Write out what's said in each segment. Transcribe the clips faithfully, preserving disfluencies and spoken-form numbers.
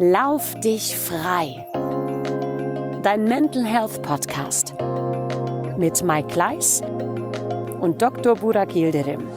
Lauf dich frei. Dein Mental Health Podcast mit Mike Kleiss und Doktor Burak Yildirim.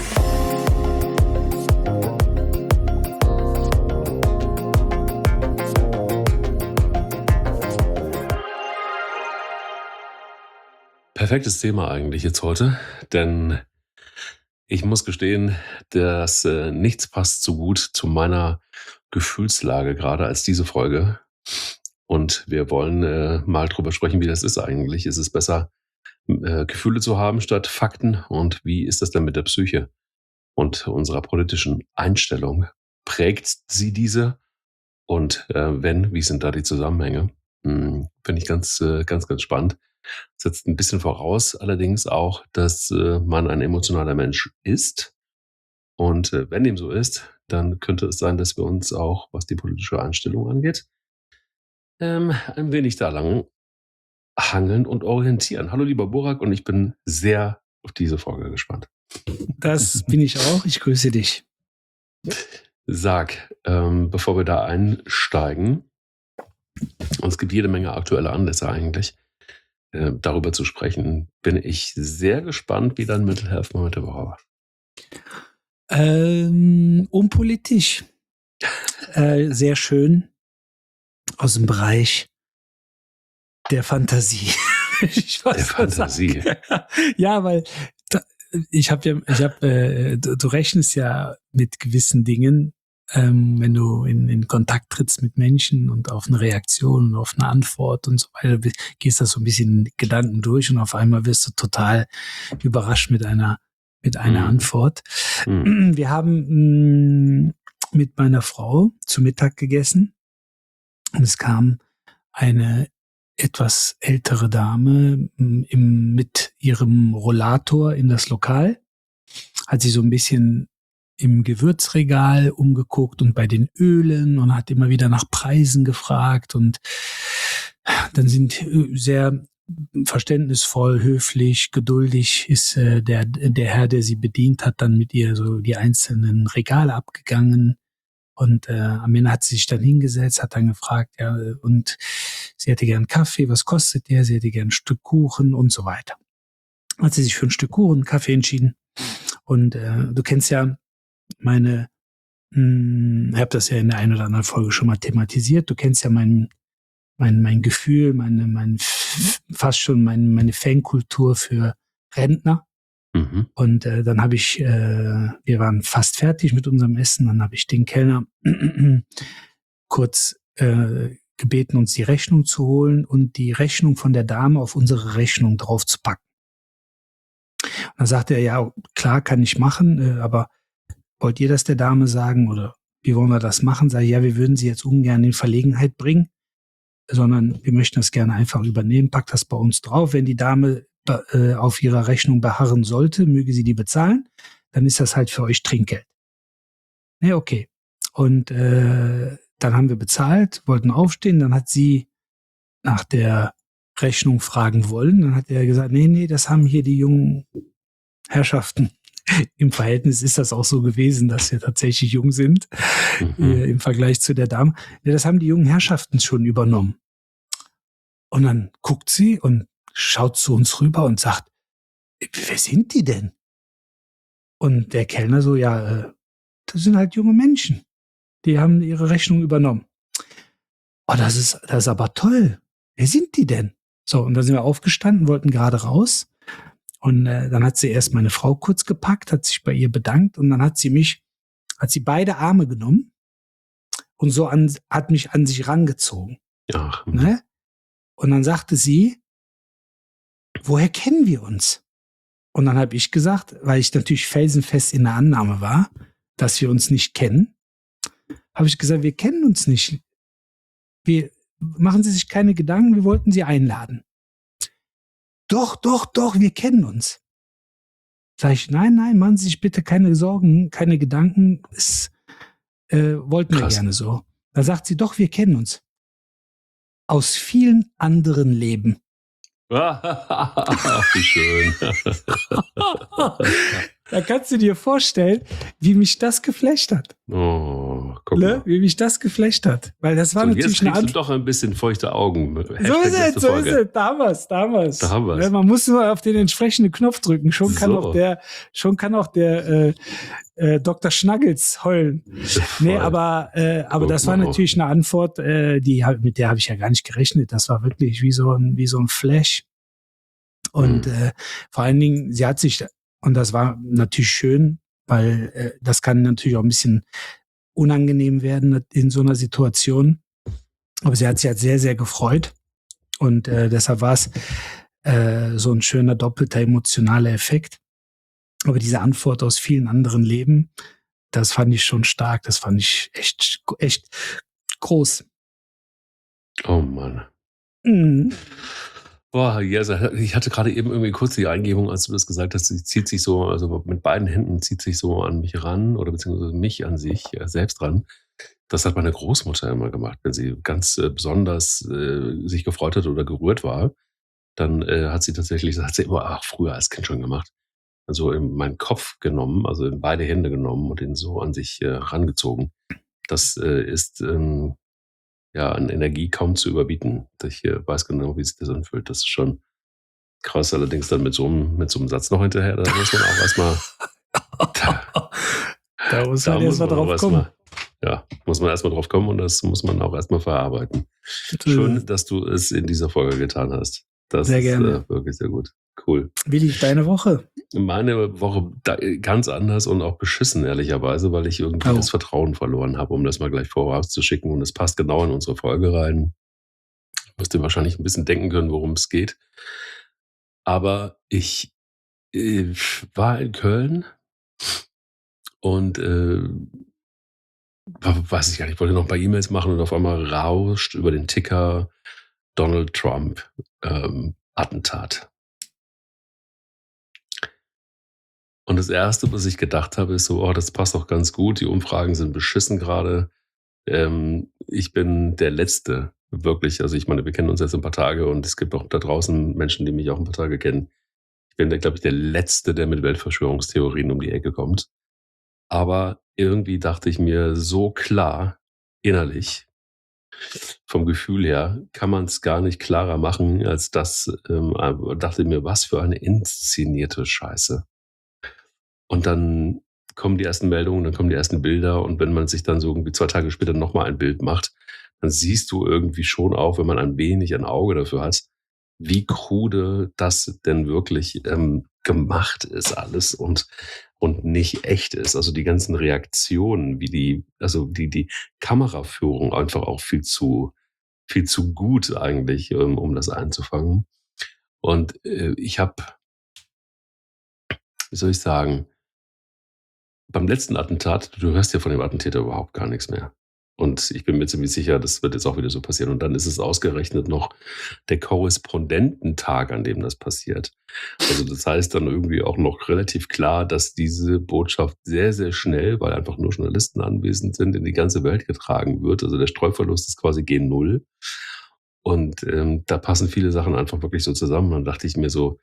Perfektes Thema eigentlich jetzt heute, denn ich muss gestehen, dass äh, nichts passt so gut zu meiner Gefühlslage gerade als diese Folge. Und wir wollen äh, mal drüber sprechen, wie das ist eigentlich. Ist es besser, äh, Gefühle zu haben statt Fakten? Und wie ist das denn mit der Psyche und unserer politischen Einstellung? Prägt sie diese? Und äh, wenn, wie sind da die Zusammenhänge? Hm, finde ich ganz, äh, ganz, ganz spannend. Setzt ein bisschen voraus allerdings auch, dass äh, man ein emotionaler Mensch ist. Und äh, wenn dem so ist, dann könnte es sein, dass wir uns auch, was die politische Einstellung angeht, ähm, ein wenig da lang hangeln und orientieren. Hallo lieber Burak, und ich bin sehr auf diese Folge gespannt. Das bin ich auch. Ich grüße dich. Sag, ähm, bevor wir da einsteigen, und es gibt jede Menge aktuelle Anlässe eigentlich, äh, darüber zu sprechen, bin ich sehr gespannt, wie dein Mental Health Moment der Woche war. Ähm, unpolitisch. äh, sehr schön. Aus dem Bereich der Fantasie. ich weiß, der Fantasie. Ja, weil da, ich habe ja, ich habe, äh, du, du rechnest ja mit gewissen Dingen, ähm, wenn du in, in Kontakt trittst mit Menschen und auf eine Reaktion und auf eine Antwort und so weiter, gehst das so ein bisschen in Gedanken durch und auf einmal wirst du total überrascht mit einer mit einer mhm. Antwort. Mhm. Wir haben mh, mit meiner Frau zu Mittag gegessen und es kam eine etwas ältere Dame mh, im, mit ihrem Rollator in das Lokal, hat sie so ein bisschen im Gewürzregal umgeguckt und bei den Ölen und hat immer wieder nach Preisen gefragt und dann sind sehr verständnisvoll, höflich, geduldig ist äh, der der Herr, der sie bedient hat, dann mit ihr so die einzelnen Regale abgegangen und äh, am Ende hat sie sich dann hingesetzt, hat dann gefragt, ja, und sie hätte gern Kaffee, was kostet der? Sie hätte gern ein Stück Kuchen und so weiter. Hat sie sich für ein Stück Kuchen, einen Kaffee entschieden und äh, du kennst ja meine, mh, ich habe das ja in der einen oder anderen Folge schon mal thematisiert. Du kennst ja mein, mein, mein Gefühl, meine, mein, fast schon meine, meine Fankultur für Rentner. Mhm. Und äh, dann habe ich, äh, wir waren fast fertig mit unserem Essen. Dann habe ich den Kellner kurz äh, gebeten, uns die Rechnung zu holen und die Rechnung von der Dame auf unsere Rechnung drauf zu packen. Und dann sagte er, ja, klar, kann ich machen, äh, aber wollt ihr das der Dame sagen oder wie wollen wir das machen? Sag ich, ja, wir würden sie jetzt ungern in Verlegenheit bringen, sondern wir möchten das gerne einfach übernehmen. Packt das bei uns drauf. Wenn die Dame äh, auf ihrer Rechnung beharren sollte, möge sie die bezahlen, dann ist das halt für euch Trinkgeld. Ja, okay. Und äh, dann haben wir bezahlt, wollten aufstehen, dann hat sie nach der Rechnung fragen wollen. Dann hat er gesagt, nee, nee, das haben hier die jungen Herrschaften. Im Verhältnis ist das auch so gewesen, dass wir tatsächlich jung sind, mhm. äh, im Vergleich zu der Dame. Ja, das haben die jungen Herrschaften schon übernommen. Und dann guckt sie und schaut zu uns rüber und sagt, wer sind die denn? Und der Kellner so, ja, äh, das sind halt junge Menschen. Die haben ihre Rechnung übernommen. Oh, das ist, das ist aber toll. Wer sind die denn? So, und dann sind wir aufgestanden, wollten gerade raus. Und äh, dann hat sie erst meine Frau kurz gepackt, hat sich bei ihr bedankt und dann hat sie mich, hat sie beide Arme genommen und so an, hat mich an sich rangezogen. Ach. Ne? Und dann sagte sie, woher kennen wir uns? Und dann habe ich gesagt, weil ich natürlich felsenfest in der Annahme war, dass wir uns nicht kennen, habe ich gesagt, wir kennen uns nicht. Wir machen Sie sich keine Gedanken, wir wollten Sie einladen. Doch, doch, doch, wir kennen uns. Sag ich, nein, nein, machen Sie sich bitte keine Sorgen, keine Gedanken. Es äh, wollten wir gerne so. Da sagt sie, doch, wir kennen uns. Aus vielen anderen Leben. Wie schön. Da kannst du dir vorstellen, wie mich das geflasht hat. Oh, guck Guck ne, mal. wie mich das geflasht hat. Weil das war So, natürlich jetzt eine kriegst du Antwort. doch ein bisschen feuchte Augen. So ist es, so ist es. Da haben wir's, da haben wir's. Da haben wir's. Ja, man muss nur auf den entsprechenden Knopf drücken. Schon kann So. auch der, schon kann auch der äh, äh, Doktor Schnaggels heulen. Nee, aber, äh, aber Guck das war mal. natürlich eine Antwort, äh, die hab- mit der habe ich ja gar nicht gerechnet. Das war wirklich wie so ein, wie so ein Flash. Und Mhm. äh, vor allen Dingen, sie hat sich, und das war natürlich schön, weil äh, das kann natürlich auch ein bisschen unangenehm werden in so einer Situation. Aber sie hat sich halt sehr, sehr gefreut. Und äh, deshalb war es äh, so ein schöner, doppelter emotionaler Effekt. Aber diese Antwort aus vielen anderen Leben, das fand ich schon stark. Das fand ich echt, echt groß. Oh Mann. Mhm. Boah, ja, ich hatte gerade eben irgendwie kurz die Eingebung, als du das gesagt hast, sie zieht sich so, also mit beiden Händen zieht sich so an mich ran oder beziehungsweise mich an sich äh, selbst ran. Das hat meine Großmutter immer gemacht, wenn sie ganz äh, besonders äh, sich gefreut hat oder gerührt war. Dann äh, hat sie tatsächlich, das hat sie immer, ach, früher als Kind schon gemacht, also in meinen Kopf genommen, also in beide Hände genommen und ihn so an sich äh, rangezogen. Das äh, ist ähm, ja an Energie kaum zu überbieten. Ich äh, weiß genau, wie sich das anfühlt. Das ist schon krass. Allerdings dann mit so einem, mit so einem Satz noch hinterher, da muss man auch erstmal, Da muss da man muss erst mal man auch drauf erst kommen. mal, ja, muss man erstmal drauf kommen und das muss man auch erstmal verarbeiten. Äh, Schön, dass du es in dieser Folge getan hast. Das Sehr ist gerne. äh, wirklich sehr gut. Cool. Wie lief deine Woche? Meine Woche da, ganz anders und auch beschissen, ehrlicherweise, weil ich irgendwie Oh. das Vertrauen verloren habe, um das mal gleich vorauszuschicken. Und es passt genau in unsere Folge rein. Müsst ihr wahrscheinlich ein bisschen denken können, worum es geht. Aber ich äh, war in Köln und äh, weiß ich gar nicht, wollte noch ein paar E-Mails machen und auf einmal rauscht über den Ticker Donald Trump ähm, Attentat. Und das Erste, was ich gedacht habe, ist so, oh, das passt doch ganz gut, die Umfragen sind beschissen gerade. Ähm, ich bin der Letzte, wirklich. Also ich meine, wir kennen uns jetzt ein paar Tage und es gibt auch da draußen Menschen, die mich auch ein paar Tage kennen. Ich bin, glaube ich, der Letzte, der mit Weltverschwörungstheorien um die Ecke kommt. Aber irgendwie dachte ich mir so klar, innerlich, vom Gefühl her, kann man es gar nicht klarer machen, als das, ähm, dachte mir, was für eine inszenierte Scheiße. Und dann kommen die ersten Meldungen, dann kommen die ersten Bilder und wenn man sich dann so irgendwie zwei Tage später nochmal ein Bild macht, dann siehst du irgendwie schon auch, wenn man ein wenig ein Auge dafür hat, wie krude das denn wirklich ähm, gemacht ist alles und, und nicht echt ist. Also die ganzen Reaktionen, wie die, also die, die Kameraführung einfach auch viel zu, viel zu gut eigentlich, ähm, um das einzufangen. Und äh, ich habe, wie soll ich sagen, beim letzten Attentat, du hörst ja von dem Attentäter überhaupt gar nichts mehr. Und ich bin mir ziemlich sicher, das wird jetzt auch wieder so passieren. Und dann ist es ausgerechnet noch der Korrespondententag, an dem das passiert. Also das heißt dann irgendwie auch noch relativ klar, dass diese Botschaft sehr, sehr schnell, weil einfach nur Journalisten anwesend sind, in die ganze Welt getragen wird. Also der Streuverlust ist quasi G null. Und ähm, da passen viele Sachen einfach wirklich so zusammen. Und dann dachte ich mir so,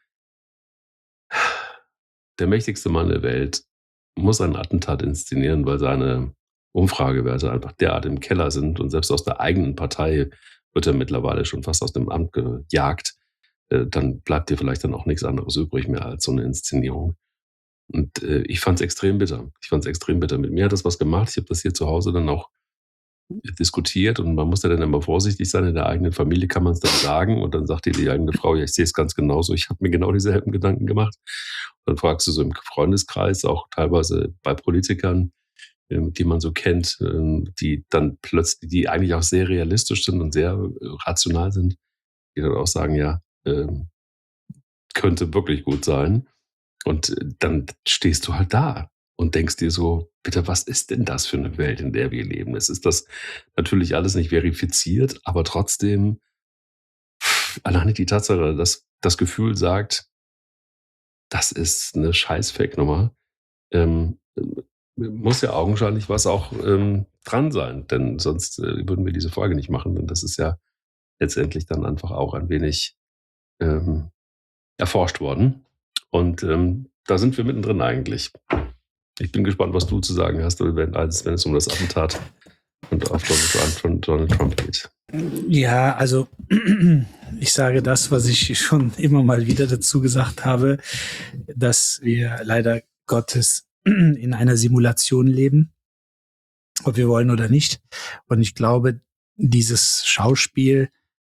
der mächtigste Mann der Welt muss ein Attentat inszenieren, weil seine Umfragewerte einfach derart im Keller sind und selbst aus der eigenen Partei wird er mittlerweile schon fast aus dem Amt gejagt. Äh, dann bleibt dir vielleicht dann auch nichts anderes übrig mehr als so eine Inszenierung. Und äh, ich fand es extrem bitter. Ich fand es extrem bitter. Mit mir hat das was gemacht. Ich habe das hier zu Hause dann auch diskutiert und man muss ja dann immer vorsichtig sein. In der eigenen Familie kann man es dann sagen und dann sagt dir die eigene Frau, ja, ich sehe es ganz genauso. Ich habe mir genau dieselben Gedanken gemacht. Dann fragst du so im Freundeskreis, auch teilweise bei Politikern, die man so kennt, die dann plötzlich, die eigentlich auch sehr realistisch sind und sehr rational sind, die dann auch sagen, ja, könnte wirklich gut sein. Und dann stehst du halt da und denkst dir so, bitte, was ist denn das für eine Welt, in der wir leben? Es ist das natürlich alles nicht verifiziert, aber trotzdem alleine die Tatsache, dass das Gefühl sagt, das ist eine scheiß Fake-Nummer, ähm, muss ja augenscheinlich was auch ähm, dran sein, denn sonst äh, würden wir diese Folge nicht machen, denn das ist ja letztendlich dann einfach auch ein wenig ähm, erforscht worden. Und ähm, da sind wir mittendrin eigentlich. Ich bin gespannt, was du zu sagen hast, wenn, wenn es um das Attentat und auf Donald Trump, Donald Trump geht. Ja, also ich sage das, was ich schon immer mal wieder dazu gesagt habe, dass wir leider Gottes in einer Simulation leben, ob wir wollen oder nicht. Und ich glaube, dieses Schauspiel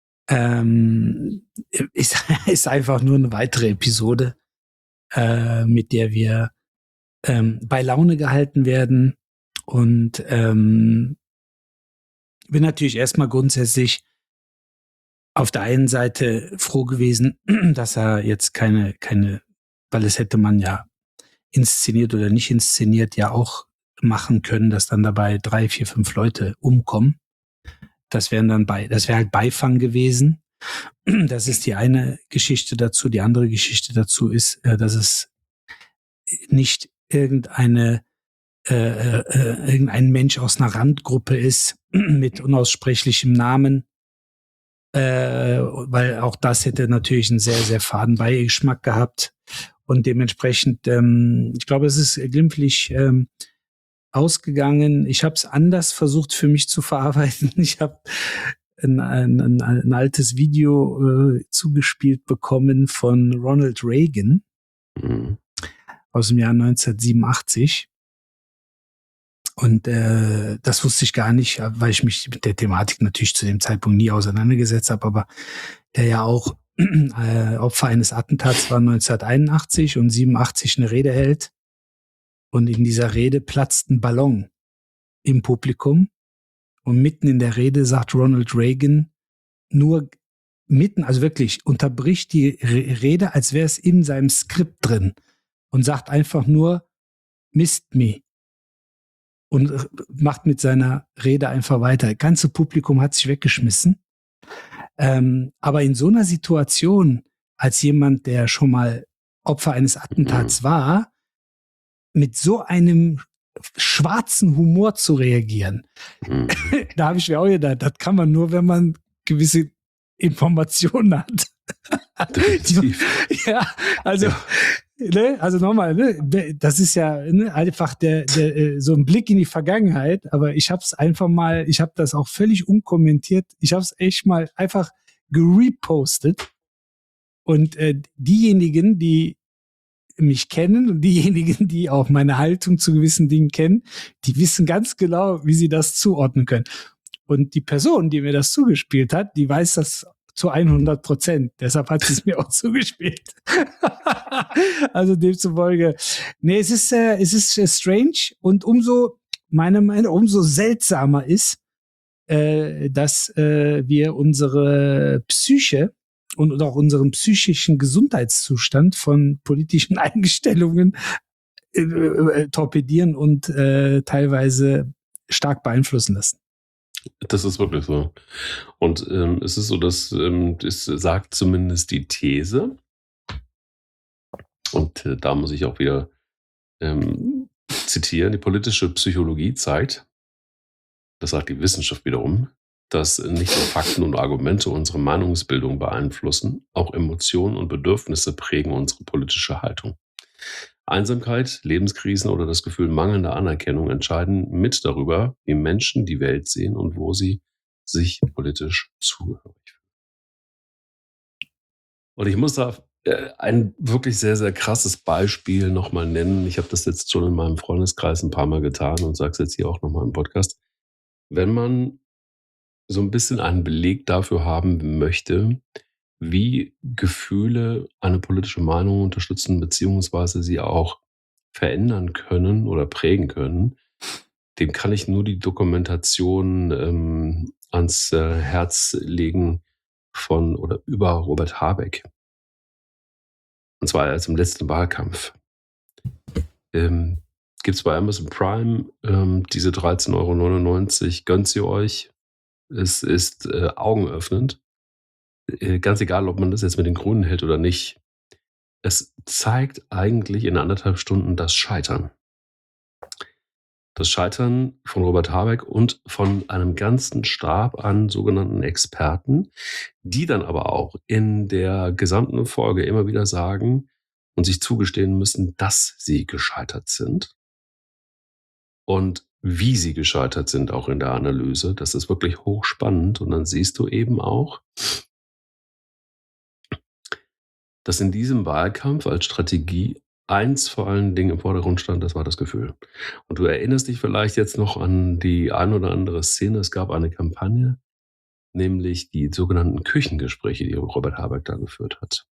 ähm, ist, ist einfach nur eine weitere Episode, äh, mit der wir ähm, bei Laune gehalten werden. Und ähm, bin natürlich erstmal grundsätzlich auf der einen Seite froh gewesen, dass er jetzt keine, keine, weil es hätte man ja inszeniert oder nicht inszeniert, ja auch machen können, dass dann dabei drei, vier, fünf Leute umkommen. Das wären dann bei, das wäre halt Beifang gewesen. Das ist die eine Geschichte dazu. Die andere Geschichte dazu ist, dass es nicht irgendeine äh, äh, irgendein Mensch aus einer Randgruppe ist mit unaussprechlichem Namen, äh, weil auch das hätte natürlich einen sehr, sehr faden Beigeschmack gehabt. Und dementsprechend, ähm, ich glaube, es ist glimpflich ähm, ausgegangen. Ich habe es anders versucht für mich zu verarbeiten. Ich habe ein, ein, ein, ein altes Video äh, zugespielt bekommen von Ronald Reagan mhm. aus dem Jahr neunzehnhundertsiebenundachtzig. Und äh, das wusste ich gar nicht, weil ich mich mit der Thematik natürlich zu dem Zeitpunkt nie auseinandergesetzt habe, aber der ja auch äh, Opfer eines Attentats war neunzehnhunderteinundachtzig und siebenundachtzig eine Rede hält. Und in dieser Rede platzt ein Ballon im Publikum. Und mitten in der Rede sagt Ronald Reagan nur mitten, also wirklich, unterbricht die Re- Rede, als wäre es in seinem Skript drin und sagt einfach nur, missed me. Und macht mit seiner Rede einfach weiter. Das ganze Publikum hat sich weggeschmissen. Ähm, aber in so einer Situation, als jemand, der schon mal Opfer eines Attentats war, mit so einem schwarzen Humor zu reagieren, da habe ich mir auch gedacht, das kann man nur, wenn man gewisse Informationen hat. Ja, also, ja. Ne, also nochmal, ne, das ist ja ne, einfach der, der so ein Blick in die Vergangenheit, aber ich habe es einfach mal, ich habe das auch völlig unkommentiert, ich habe es echt mal einfach gerepostet und äh, diejenigen, die mich kennen und diejenigen, die auch meine Haltung zu gewissen Dingen kennen, die wissen ganz genau, wie sie das zuordnen können. Und die Person, die mir das zugespielt hat, die weiß das zu hundert Prozent. Deshalb hat sie es mir auch zugespielt. Also demzufolge, nee, es ist, äh, es ist äh, strange und umso, meiner Meinung nach, umso seltsamer ist, äh, dass äh, wir unsere Psyche und, und auch unseren psychischen Gesundheitszustand von politischen Einstellungen äh, äh, torpedieren und äh, teilweise stark beeinflussen lassen. Das ist wirklich so. Und ähm, es ist so, dass ähm, es sagt zumindest die These, und äh, da muss ich auch wieder ähm, zitieren, die politische Psychologie zeigt, das sagt die Wissenschaft wiederum, dass nicht nur Fakten und Argumente unsere Meinungsbildung beeinflussen, auch Emotionen und Bedürfnisse prägen unsere politische Haltung. Einsamkeit, Lebenskrisen oder das Gefühl mangelnder Anerkennung entscheiden mit darüber, wie Menschen die Welt sehen und wo sie sich politisch zugehörig fühlen. Und ich muss da ein wirklich sehr, sehr krasses Beispiel nochmal nennen. Ich habe das jetzt schon in meinem Freundeskreis ein paar Mal getan und sage es jetzt hier auch nochmal im Podcast. Wenn man so ein bisschen einen Beleg dafür haben möchte, wie Gefühle eine politische Meinung unterstützen, beziehungsweise sie auch verändern können oder prägen können, dem kann ich nur die Dokumentation ähm, ans äh, Herz legen von oder über Robert Habeck. Und zwar erst im letzten Wahlkampf. Ähm, Gibt es bei Amazon Prime ähm, diese dreizehn Euro neunundneunzig, gönnt sie euch. Es ist äh, augenöffnend. Äh, ganz egal, ob man das jetzt mit den Grünen hält oder nicht. Es zeigt eigentlich in anderthalb Stunden das Scheitern. Das Scheitern von Robert Habeck und von einem ganzen Stab an sogenannten Experten, die dann aber auch in der gesamten Folge immer wieder sagen und sich zugestehen müssen, dass sie gescheitert sind. Und wie sie gescheitert sind, auch in der Analyse. Das ist wirklich hochspannend. Und dann siehst du eben auch, dass in diesem Wahlkampf als Strategie eins vor allen Dingen im Vordergrund stand, das war das Gefühl. Und du erinnerst dich vielleicht jetzt noch an die ein oder andere Szene. Es gab eine Kampagne, nämlich die sogenannten Küchengespräche, die Robert Habeck da geführt hat.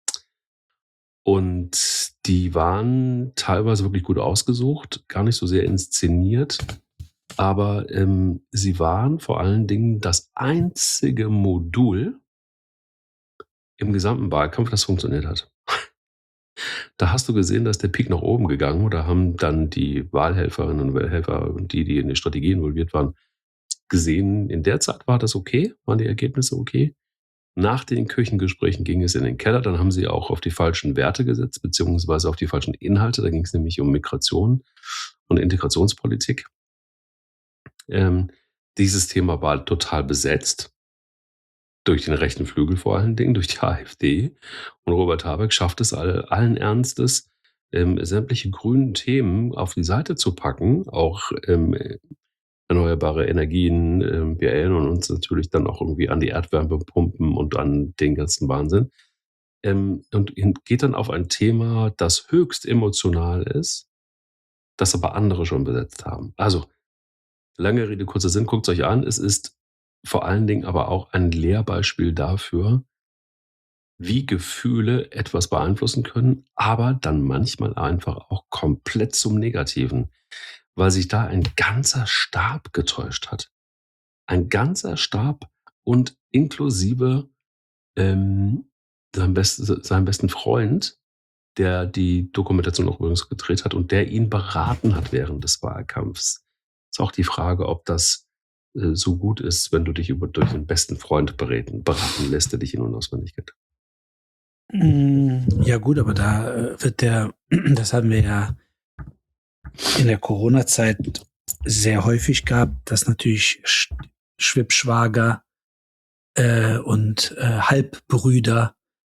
Und die waren teilweise wirklich gut ausgesucht, gar nicht so sehr inszeniert, aber ähm, sie waren vor allen Dingen das einzige Modul im gesamten Wahlkampf, das funktioniert hat. Da hast du gesehen, dass der Peak nach oben gegangen oder haben dann die Wahlhelferinnen und Wahlhelfer und die, die in die Strategie involviert waren, gesehen, in der Zeit war das okay, waren die Ergebnisse okay. Nach den Küchengesprächen ging es in den Keller, dann haben sie auch auf die falschen Werte gesetzt, beziehungsweise auf die falschen Inhalte. Da ging es nämlich um Migration und Integrationspolitik. Ähm, dieses Thema war total besetzt. Durch den rechten Flügel vor allen Dingen, durch die AfD. Und Robert Habeck schafft es alle, allen Ernstes, ähm, sämtliche grünen Themen auf die Seite zu packen, auch ähm, erneuerbare Energien. Ähm, wir erinnern uns natürlich dann auch irgendwie an die Erdwärmepumpen und an den ganzen Wahnsinn. Ähm, und geht dann auf ein Thema, das höchst emotional ist, das aber andere schon besetzt haben. Also, lange Rede, kurzer Sinn, guckt es euch an. Es ist vor allen Dingen aber auch ein Lehrbeispiel dafür, wie Gefühle etwas beeinflussen können, aber dann manchmal einfach auch komplett zum Negativen, weil sich da ein ganzer Stab getäuscht hat. Ein ganzer Stab und inklusive ähm, seinem, best, seinem besten Freund, der die Dokumentation auch übrigens gedreht hat und der ihn beraten hat während des Wahlkampfs. Ist auch die Frage, ob das äh, so gut ist, wenn du dich über, durch den besten Freund beraten, beraten lässt, der dich in- und auswendig kennt. Ja gut, aber da äh, wird der, das haben wir ja in der Corona-Zeit sehr häufig gehabt, dass natürlich Sch- Schwibschwager äh, und äh, Halbbrüder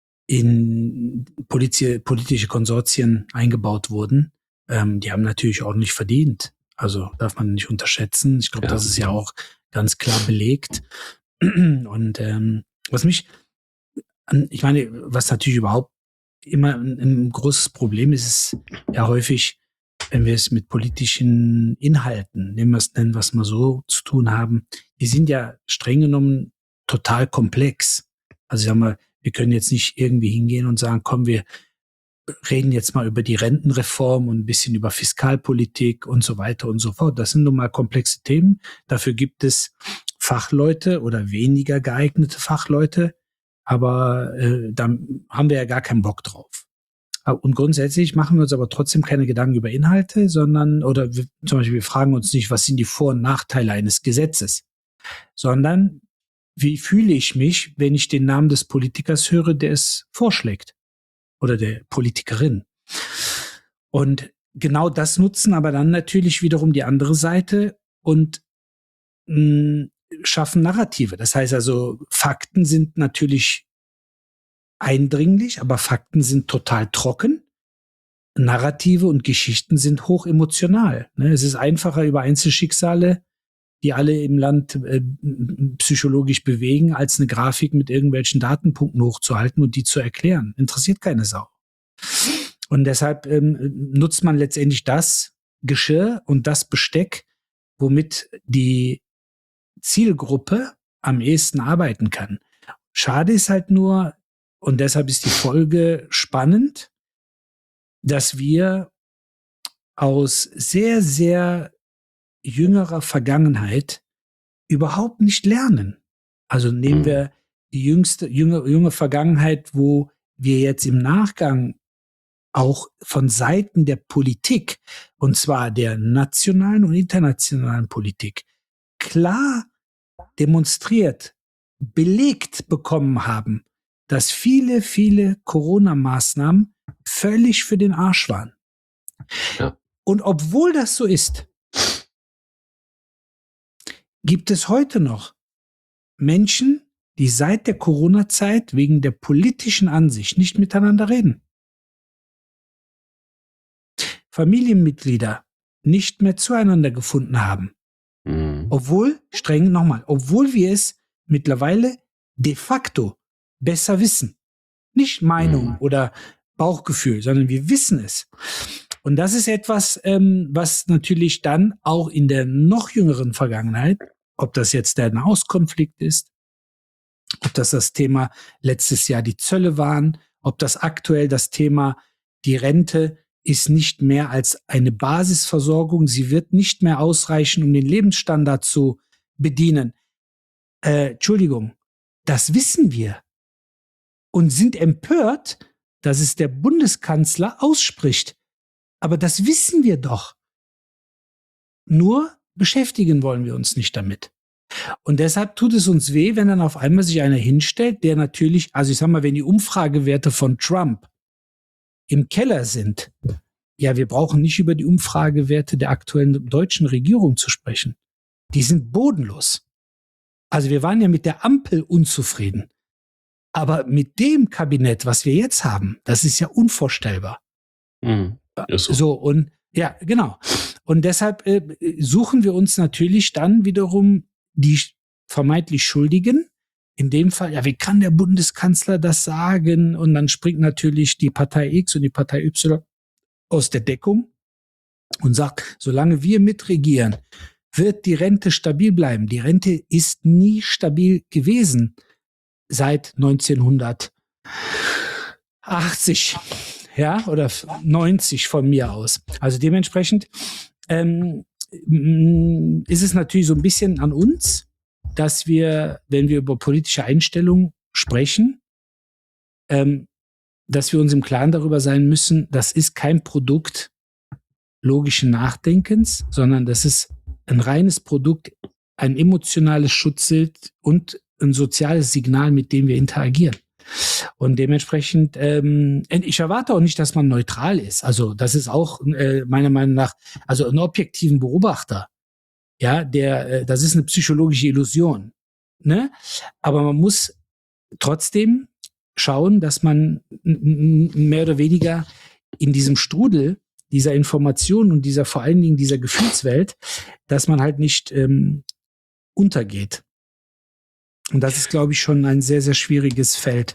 in Polizi- politische Konsortien eingebaut wurden. Ähm, die haben natürlich ordentlich verdient. Also darf man nicht unterschätzen. Ich glaube, Ja. das ist ja auch ganz klar belegt. Und ähm, was mich, an- ich meine, was natürlich überhaupt immer ein, ein großes Problem ist, ist ja häufig, wenn wir es mit politischen Inhalten, nehmen wir es, nennen wir es mal so, zu tun haben, die sind ja streng genommen total komplex. Also ich sag mal, wir können jetzt nicht irgendwie hingehen und sagen, komm, wir reden jetzt mal über die Rentenreform und ein bisschen über Fiskalpolitik und so weiter und so fort. Das sind nun mal komplexe Themen. Dafür gibt es Fachleute oder weniger geeignete Fachleute, aber äh, da haben wir ja gar keinen Bock drauf. Und grundsätzlich machen wir uns aber trotzdem keine Gedanken über Inhalte, sondern, oder wir, zum Beispiel, wir fragen uns nicht, was sind die Vor- und Nachteile eines Gesetzes, sondern wie fühle ich mich, wenn ich den Namen des Politikers höre, der es vorschlägt oder der Politikerin. Und genau das nutzen aber dann natürlich wiederum die andere Seite und mh, schaffen Narrative. Das heißt also, Fakten sind natürlich eindringlich, aber Fakten sind total trocken. Narrative und Geschichten sind hoch emotional. Ne? Es ist einfacher, über Einzelschicksale, die alle im Land äh, psychologisch bewegen, als eine Grafik mit irgendwelchen Datenpunkten hochzuhalten und die zu erklären. Interessiert keine Sau. Und deshalb ähm, nutzt man letztendlich das Geschirr und das Besteck, womit die Zielgruppe am ehesten arbeiten kann. Schade ist halt nur, und deshalb ist die Folge spannend, dass wir aus sehr, sehr jüngerer Vergangenheit überhaupt nicht lernen. Also nehmen Mhm. wir die jüngste, junge, junge Vergangenheit, wo wir jetzt im Nachgang auch von Seiten der Politik, und zwar der nationalen und internationalen Politik, klar demonstriert, belegt bekommen haben, dass viele, viele Corona-Maßnahmen völlig für den Arsch waren. Ja. Und obwohl das so ist, gibt es heute noch Menschen, die seit der Corona-Zeit wegen der politischen Ansicht nicht miteinander reden. Familienmitglieder, nicht mehr zueinander gefunden haben. Mhm. Obwohl, streng nochmal, obwohl wir es mittlerweile de facto besser wissen. Nicht Meinung Mhm. oder Bauchgefühl, sondern wir wissen es. Und das ist etwas, ähm, was natürlich dann auch in der noch jüngeren Vergangenheit, ob das jetzt der Nahostkonflikt ist, ob das das Thema letztes Jahr die Zölle waren, ob das aktuell das Thema die Rente ist nicht mehr als eine Basisversorgung, sie wird nicht mehr ausreichen, um den Lebensstandard zu bedienen. Äh, Entschuldigung, das wissen wir und sind empört, dass es der Bundeskanzler ausspricht. Aber das wissen wir doch. Nur beschäftigen wollen wir uns nicht damit. Und deshalb tut es uns weh, wenn dann auf einmal sich einer hinstellt, der natürlich, also ich sag mal, wenn die Umfragewerte von Trump im Keller sind, ja, wir brauchen nicht über die Umfragewerte der aktuellen deutschen Regierung zu sprechen. Die sind bodenlos. Also wir waren ja mit der Ampel unzufrieden. Aber mit dem Kabinett, was wir jetzt haben, das ist ja unvorstellbar. Mhm. Ist so. So, und ja, genau. Und deshalb äh, suchen wir uns natürlich dann wiederum die vermeintlich Schuldigen. In dem Fall, ja, wie kann der Bundeskanzler das sagen? Und dann springt natürlich die Partei X und die Partei Y aus der Deckung und sagt, solange wir mitregieren, wird die Rente stabil bleiben. Die Rente ist nie stabil gewesen seit neunzehnhundertachtzig, ja, oder neunzig von mir aus. Also dementsprechend ähm, ist es natürlich so ein bisschen an uns, dass wir, wenn wir über politische Einstellungen sprechen, ähm, dass wir uns im Klaren darüber sein müssen, das ist kein Produkt logischen Nachdenkens, sondern das ist ein reines Produkt, ein emotionales Schutzschild und ein soziales Signal, mit dem wir interagieren. Und dementsprechend, ähm, ich erwarte auch nicht, dass man neutral ist. Also das ist auch äh, meiner Meinung nach, also einen objektiven Beobachter, ja, der, äh, das ist eine psychologische Illusion, ne? Aber man muss trotzdem schauen, dass man n- n- mehr oder weniger in diesem Strudel dieser Informationen und dieser vor allen Dingen dieser Gefühlswelt, dass man halt nicht ähm, untergeht. Und das ist, glaube ich, schon ein sehr, sehr schwieriges Feld.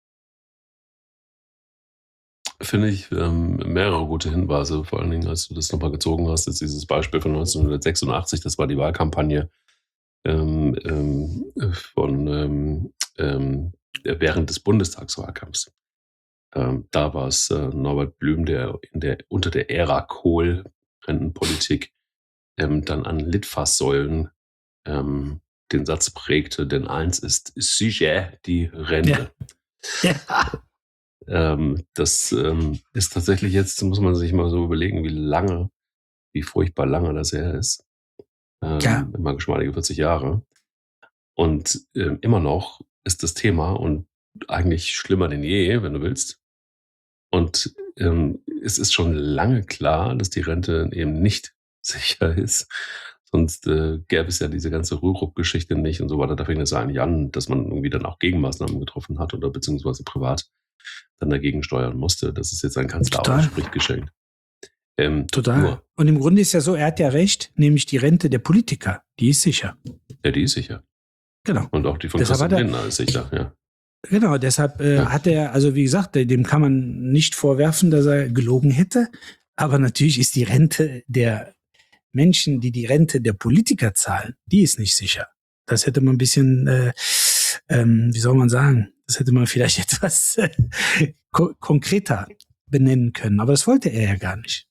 Finde ich ähm, mehrere gute Hinweise, vor allen Dingen, als du das nochmal gezogen hast, jetzt dieses Beispiel von neunzehnhundertsechsundachtzig, das war die Wahlkampagne ähm, ähm, von ähm, ähm, während des Bundestagswahlkampfs. Ähm, da war es äh, Norbert Blüm, der in der unter der Ära Kohl Rentenpolitik ähm, dann an Litfaßsäulen ähm, den Satz prägte, denn eins ist sicher die Rente. Ja. Ja. Ähm, das ähm, ist tatsächlich jetzt, muss man sich mal so überlegen, wie lange, wie furchtbar lange das her ist. Ähm, Ja. Immer geschmeidige vierzig Jahre. Und ähm, immer noch ist das Thema und eigentlich schlimmer denn je, wenn du willst. Und ähm, es ist schon lange klar, dass die Rente eben nicht sicher ist. Sonst äh, gäbe es ja diese ganze Rürup-Geschichte nicht und so weiter. Da fing es eigentlich an, dass man irgendwie dann auch Gegenmaßnahmen getroffen hat oder beziehungsweise privat dann dagegen steuern musste. Das ist jetzt ein Kanzler Total. ausspricht geschenkt. Ähm, Total. Nur, Und im Grunde ist ja so, er hat ja recht, nämlich die Rente der Politiker, die ist sicher. ja, die ist sicher. Genau. Und auch die von Deshalb Christian hat er- Lindner ist sicher, ja. Genau, deshalb äh, Ja. hat er, also wie gesagt, dem kann man nicht vorwerfen, dass er gelogen hätte. Aber natürlich ist die Rente der Menschen, die die Rente der Politiker zahlen, die ist nicht sicher. Das hätte man ein bisschen, äh, ähm, wie soll man sagen, das hätte man vielleicht etwas äh, ko- konkreter benennen können. Aber das wollte er ja gar nicht.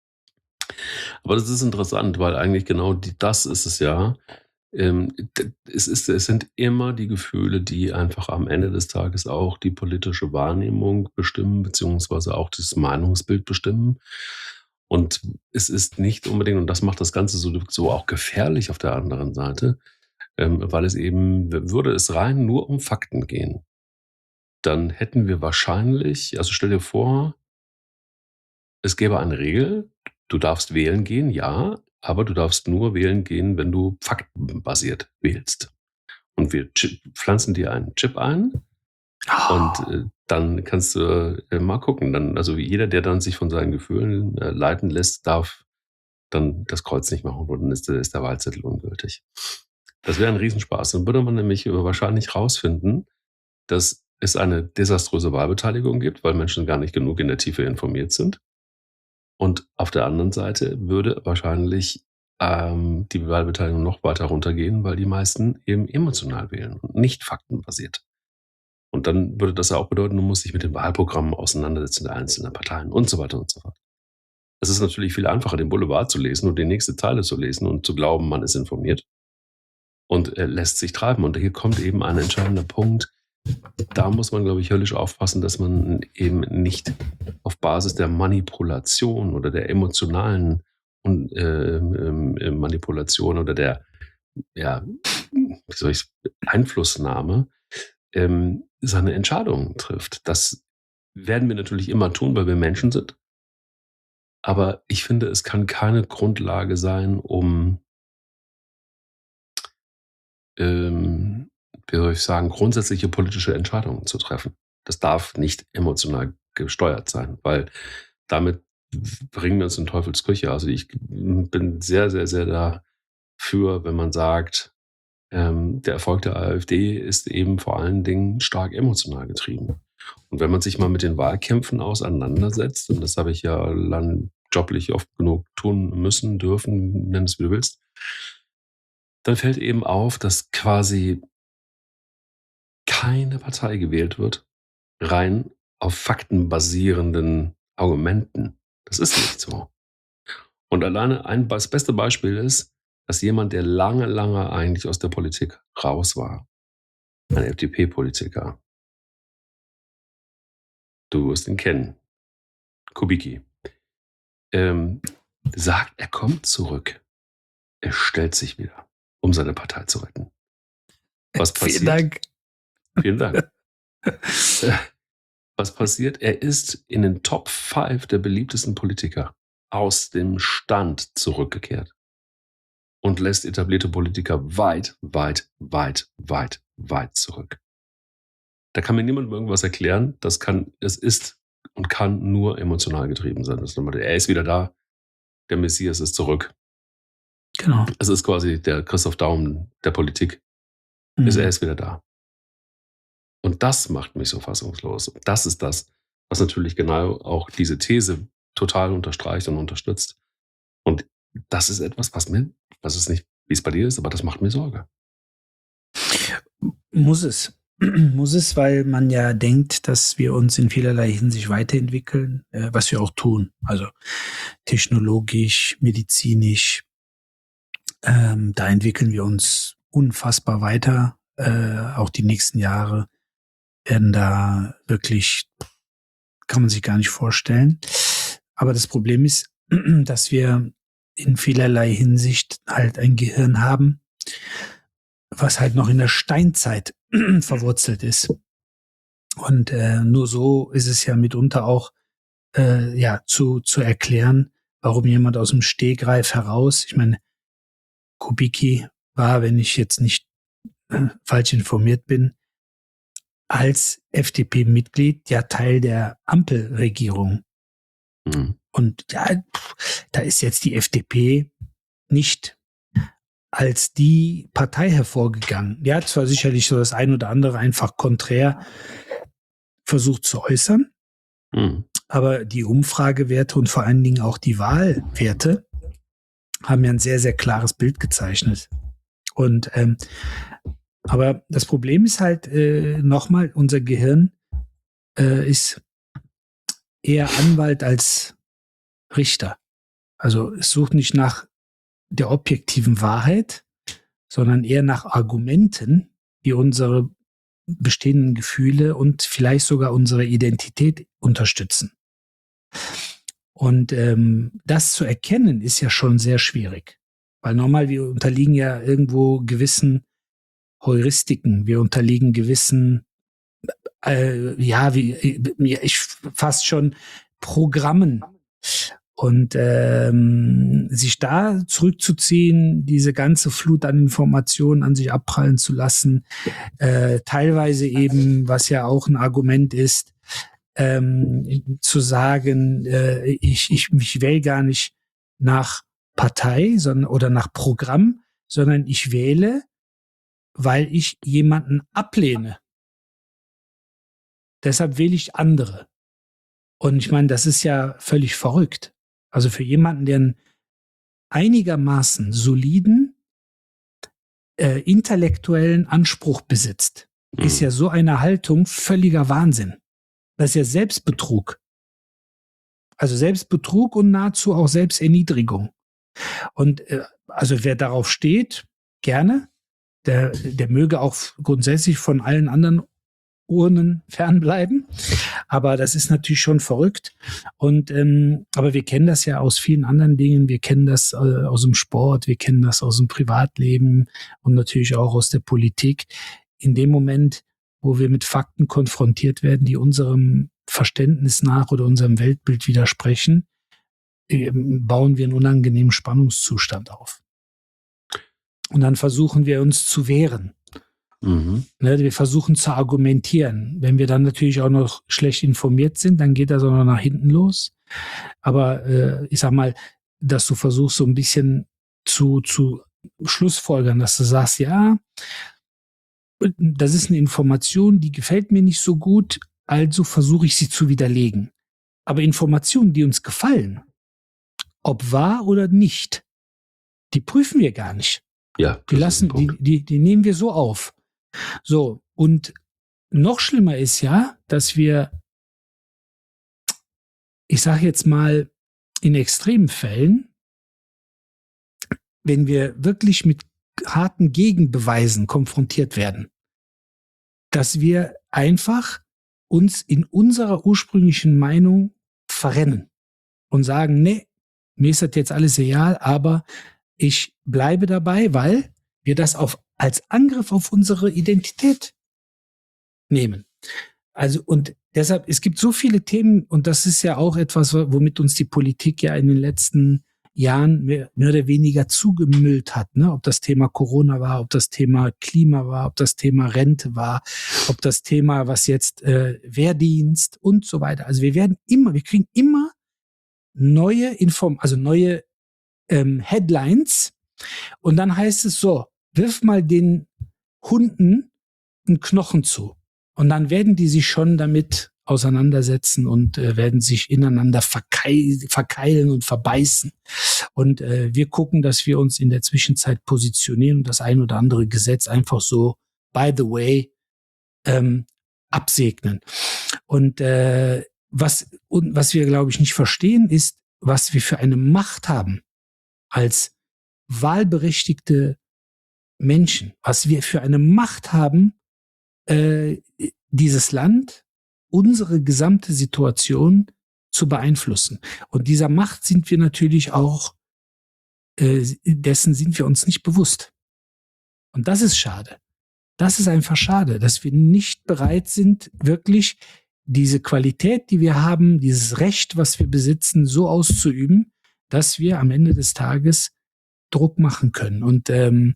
Aber das ist interessant, weil eigentlich genau die, das ist es ja. Ähm, d- es, ist, es sind immer die Gefühle, die einfach am Ende des Tages auch die politische Wahrnehmung bestimmen, beziehungsweise auch das Meinungsbild bestimmen. Und es ist nicht unbedingt, und das macht das Ganze so, so auch gefährlich auf der anderen Seite, ähm, weil es eben, würde es rein nur um Fakten gehen, dann hätten wir wahrscheinlich, also stell dir vor, es gäbe eine Regel, du darfst wählen gehen, ja, aber du darfst nur wählen gehen, wenn du faktenbasiert wählst. Und wir chip, pflanzen dir einen Chip ein und äh, dann kannst du äh, mal gucken. Dann, also jeder, der dann sich von seinen Gefühlen äh, leiten lässt, darf dann das Kreuz nicht machen und dann ist der, ist der Wahlzettel ungültig. Das wäre ein Riesenspaß. Dann würde man nämlich wahrscheinlich rausfinden, dass es eine desaströse Wahlbeteiligung gibt, weil Menschen gar nicht genug in der Tiefe informiert sind. Und auf der anderen Seite würde wahrscheinlich ähm, die Wahlbeteiligung noch weiter runtergehen, weil die meisten eben emotional wählen und nicht faktenbasiert. Und dann würde das ja auch bedeuten, du musst dich mit den Wahlprogrammen auseinandersetzen der einzelnen Parteien und so weiter und so fort. Es ist natürlich viel einfacher, den Boulevard zu lesen und die nächste Zeile zu lesen und zu glauben, man ist informiert und äh, lässt sich treiben. Und hier kommt eben ein entscheidender Punkt. Da muss man, glaube ich, höllisch aufpassen, dass man eben nicht auf Basis der Manipulation oder der emotionalen und, äh, äh, Manipulation oder der ja, wie soll ich, Einflussnahme ähm, seine Entscheidungen trifft. Das werden wir natürlich immer tun, weil wir Menschen sind. Aber ich finde, es kann keine Grundlage sein, um, ähm, wie soll ich sagen, grundsätzliche politische Entscheidungen zu treffen. Das darf nicht emotional gesteuert sein, weil damit bringen wir uns in Teufels Küche. Also ich bin sehr, sehr, sehr dafür, wenn man sagt, ähm, der Erfolg der AfD ist eben vor allen Dingen stark emotional getrieben. Und wenn man sich mal mit den Wahlkämpfen auseinandersetzt, und das habe ich ja lang joblich oft genug tun müssen, dürfen, nenn es wie du willst, dann fällt eben auf, dass quasi keine Partei gewählt wird, rein auf faktenbasierenden Argumenten. Das ist nicht so. Und alleine ein, das beste Beispiel ist, dass jemand, der lange, lange eigentlich aus der Politik raus war, ein F D P-Politiker, du wirst ihn kennen, Kubicki, ähm, sagt, er kommt zurück. Er stellt sich wieder, um seine Partei zu retten. Was passiert? Vielen Dank. Vielen Dank. Was passiert? Er ist in den Top fünf der beliebtesten Politiker aus dem Stand zurückgekehrt und lässt etablierte Politiker weit, weit, weit, weit, weit zurück. Da kann mir niemand irgendwas erklären. Das kann, es ist und kann nur emotional getrieben sein. Das ist nochmal, er ist wieder da. Der Messias ist zurück. Genau. Es ist quasi der Christoph Daum der Politik. Mhm. Ist, er ist wieder da. Und das macht mich so fassungslos. Und das ist das, was natürlich genau auch diese These total unterstreicht und unterstützt. Und das ist etwas, was mir, was ist nicht, wie es bei dir ist, aber das macht mir Sorge. Muss es. Muss es, weil man ja denkt, dass wir uns in vielerlei Hinsicht weiterentwickeln, äh, was wir auch tun. Also technologisch, medizinisch, ähm, da entwickeln wir uns unfassbar weiter. Äh, auch die nächsten Jahre werden da wirklich, kann man sich gar nicht vorstellen. Aber das Problem ist, dass wir in vielerlei Hinsicht halt ein Gehirn haben, was halt noch in der Steinzeit verwurzelt ist. Und äh, nur so ist es ja mitunter auch äh, ja zu zu erklären, warum jemand aus dem Stegreif heraus, ich meine, Kubicki war, wenn ich jetzt nicht äh, falsch informiert bin, als F D P-Mitglied ja Teil der Ampelregierung. Mhm. Und ja, da ist jetzt die F D P nicht als die Partei hervorgegangen. Die hat zwar sicherlich so das ein oder andere einfach konträr versucht zu äußern, Mhm. aber die Umfragewerte und vor allen Dingen auch die Wahlwerte haben ja ein sehr, sehr klares Bild gezeichnet. Und ähm, aber das Problem ist halt äh, nochmal, unser Gehirn äh, ist eher Anwalt als Richter. Also es sucht nicht nach der objektiven Wahrheit, sondern eher nach Argumenten, die unsere bestehenden Gefühle und vielleicht sogar unsere Identität unterstützen. Und ähm, das zu erkennen, ist ja schon sehr schwierig. Weil normal, wir unterliegen ja irgendwo gewissen Heuristiken, wir unterliegen gewissen, äh, ja, wie ich fast schon Programmen. Und ähm, sich da zurückzuziehen, diese ganze Flut an Informationen an sich abprallen zu lassen, äh, teilweise eben, was ja auch ein Argument ist, ähm, zu sagen, äh, ich, ich, ich wähle gar nicht nach Partei sondern, oder nach Programm, sondern ich wähle, weil ich jemanden ablehne. Deshalb wähle ich andere. Und ich meine, das ist ja völlig verrückt. Also für jemanden, der einen einigermaßen soliden, äh, intellektuellen Anspruch besitzt, mhm. ist ja so eine Haltung völliger Wahnsinn. Das ist ja Selbstbetrug. Also Selbstbetrug und nahezu auch Selbsterniedrigung. Und äh, also wer darauf steht, gerne, der, der möge auch grundsätzlich von allen anderen Urnen fernbleiben. Aber das ist natürlich schon verrückt. Und ähm, aber wir kennen das ja aus vielen anderen Dingen. Wir kennen das äh, aus dem Sport, wir kennen das aus dem Privatleben und natürlich auch aus der Politik. In dem Moment, wo wir mit Fakten konfrontiert werden, die unserem Verständnis nach oder unserem Weltbild widersprechen, äh, bauen wir einen unangenehmen Spannungszustand auf. Und dann versuchen wir uns zu wehren. Mhm. Ne, wir versuchen zu argumentieren. Wenn wir dann natürlich auch noch schlecht informiert sind, dann geht das auch noch nach hinten los. Aber äh, ich sag mal, dass du versuchst so ein bisschen zu, zu schlussfolgern, dass du sagst, ja, das ist eine Information, die gefällt mir nicht so gut, also versuche ich sie zu widerlegen. Aber Informationen, die uns gefallen, ob wahr oder nicht, die prüfen wir gar nicht. Ja, die lassen, die, die, die nehmen wir so auf. So, und noch schlimmer ist ja, dass wir, ich sage jetzt mal, in extremen Fällen, wenn wir wirklich mit harten Gegenbeweisen konfrontiert werden, dass wir einfach uns in unserer ursprünglichen Meinung verrennen und sagen, nee, mir ist das jetzt alles egal, aber ich bleibe dabei, weil wir das auf als Angriff auf unsere Identität nehmen. Also und deshalb, es gibt so viele Themen und das ist ja auch etwas, womit uns die Politik ja in den letzten Jahren mehr, mehr oder weniger zugemüllt hat. Ne? Ob das Thema Corona war, ob das Thema Klima war, ob das Thema Rente war, ob das Thema, was jetzt äh, Wehrdienst und so weiter. Also wir werden immer, wir kriegen immer neue Inform, also neue ähm, Headlines und dann heißt es so, wirf mal den Hunden einen Knochen zu. Und dann werden die sich schon damit auseinandersetzen und äh, werden sich ineinander verkeil, verkeilen und verbeißen. Und äh, wir gucken, dass wir uns in der Zwischenzeit positionieren und das ein oder andere Gesetz einfach so, by the way, ähm, absegnen. Und äh, was, und was wir, glaube ich, nicht verstehen, ist, was wir für eine Macht haben als wahlberechtigte Menschen, was wir für eine Macht haben, äh, dieses Land, unsere gesamte Situation zu beeinflussen. Und dieser Macht sind wir natürlich auch, äh, dessen sind wir uns nicht bewusst. Und das ist schade. Das ist einfach schade, dass wir nicht bereit sind, wirklich diese Qualität, die wir haben, dieses Recht, was wir besitzen, so auszuüben, dass wir am Ende des Tages Druck machen können. Und ähm,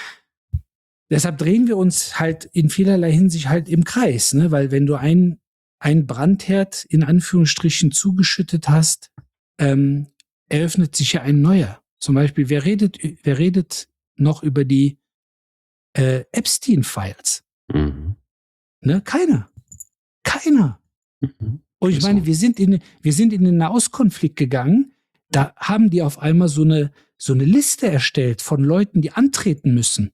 deshalb drehen wir uns halt in vielerlei Hinsicht halt im Kreis, ne? Weil wenn du ein, ein Brandherd in Anführungsstrichen zugeschüttet hast, ähm, eröffnet sich ja ein neuer. Zum Beispiel, wer redet, wer redet noch über die äh, Epstein-Files? Mhm. Ne? Keiner. Keiner. Mhm. Und ich meine, wir sind in, wir sind in den Nahostkonflikt gegangen, da haben die auf einmal so eine, so eine Liste erstellt von Leuten, die antreten müssen.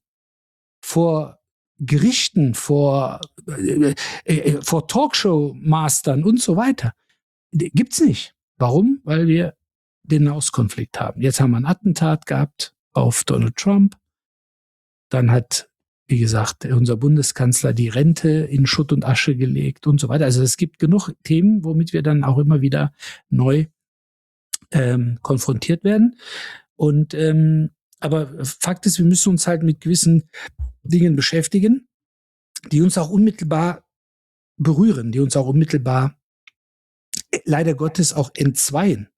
Vor Gerichten, vor, äh, äh, vor Talkshow-Mastern und so weiter. Gibt's nicht. Warum? Weil wir den Nahostkonflikt haben. Jetzt haben wir ein Attentat gehabt auf Donald Trump. Dann hat, wie gesagt, unser Bundeskanzler die Rente in Schutt und Asche gelegt und so weiter. Also es gibt genug Themen, womit wir dann auch immer wieder neu ähm, konfrontiert werden. Und ähm, aber Fakt ist, wir müssen uns halt mit gewissen Dingen beschäftigen, die uns auch unmittelbar berühren, die uns auch unmittelbar leider Gottes auch entzweien.